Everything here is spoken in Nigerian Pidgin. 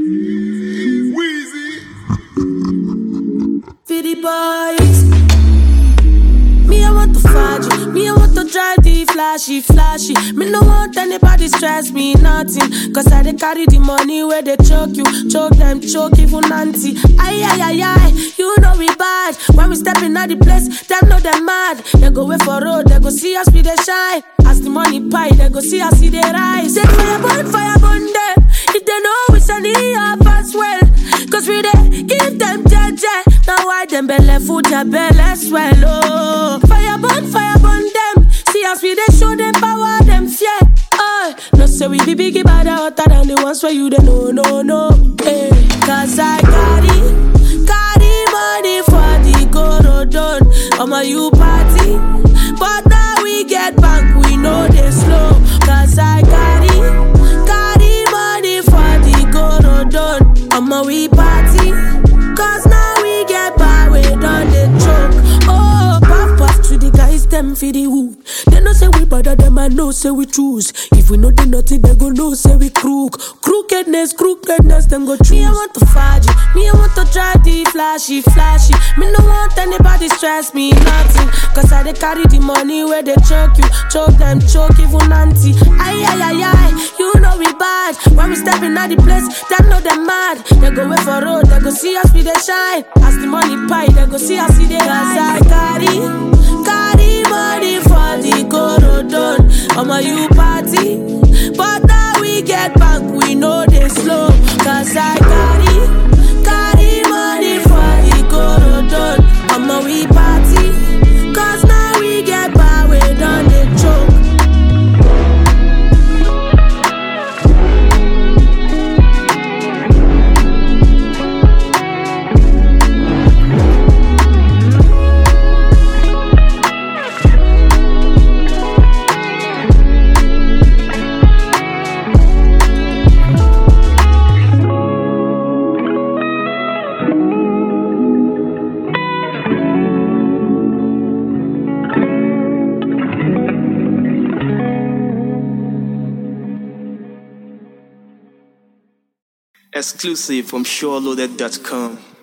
Weezy. For the boys. Me, I want to fight you. Me, I want to drive the flashy. Me, no want anybody stress me, nothing. Cause I dey carry the money where they choke you. Choke them, choke even auntie. Aye. You know we bad. When we step in at the place, them know them mad. They go wait for road, they go see us, we they shine. As the money pie, they go see us, see they rise. Say fire burn them. If they know we send it up as well. Cause we dey give them jeje. Now why them belly food their belly swell, oh. Fire burn them. See us we dey show them power, them fear. Oh, no say we be biggie bad hotter than the ones where you dey no. Hey, cause I carry money for the Gorodon. Omo you party, but now we get back, we know they slow. Cause I carry money for the Gorodon. Omo we party, cause now we get back, we done the choke. Oh, puff to the guys, them for the hood. They no say we bother them, I know say we choose. If we know the nothing, they go know say we crookedness, them go choose. Me, I want to fight you. Me, I want to drive the flashy. Me, no want anybody stress me, nothing. Cause I dey carry the money where they choke you. Choke them, choke even auntie. Aye. You know we bad. When we step in at the place, them know them mad. They go wait for road, they go see us, we they shine. As the money pie, they go see us, see they rise. I carry money for the Gorodon. Omo you party, but now we get back, we know they slow. Cause I carry money for the Gorodon. Omo we party, cause now we get back, we done the choke. Exclusive from SureLoaded.com.